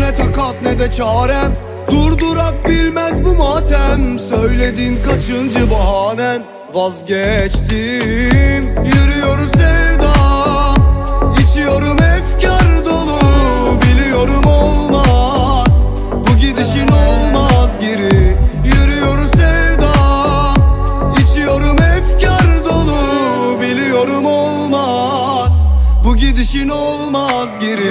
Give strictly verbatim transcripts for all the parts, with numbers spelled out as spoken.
ne takat ne de çarem, durdurak bilmez bu matem. Söyledin kaçıncı bahanen, vazgeçtim. Yürüyorum sevdam, içiyorum efkar dolu. Biliyorum olmaz, bu gidişin olmaz geri. Yürüyorum sevdam, içiyorum efkar dolu. Biliyorum olmaz, bu gidişin olmaz geri.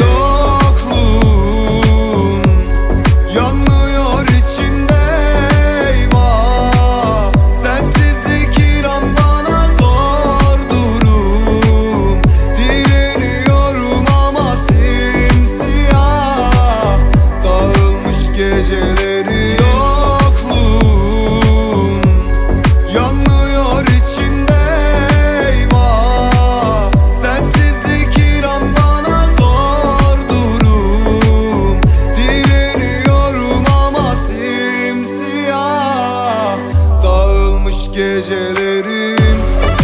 Yokluğun yanıyor içimde, eyvah. Sensizlik inan bana zor durum. Direniyorum ama simsiyah dağılmış geceleri. Yokluğun yanıyor içimde, eyvah. Sensizlik inan bana zor durum. Direniyorum ama simsiyah dağılmış gecelerim.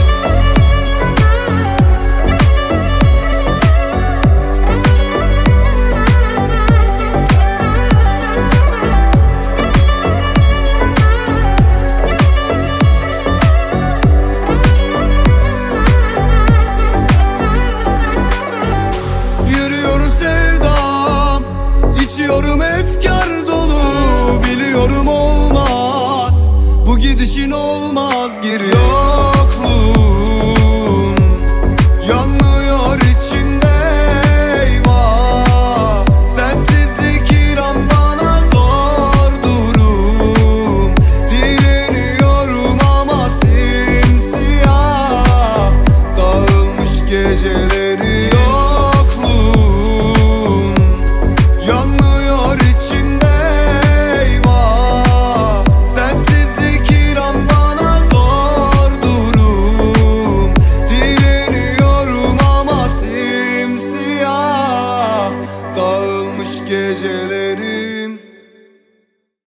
Yürüyorum sevdam, içiyorum efkar dolu. Biliyorum olmaz, bu gidişin olmaz geri.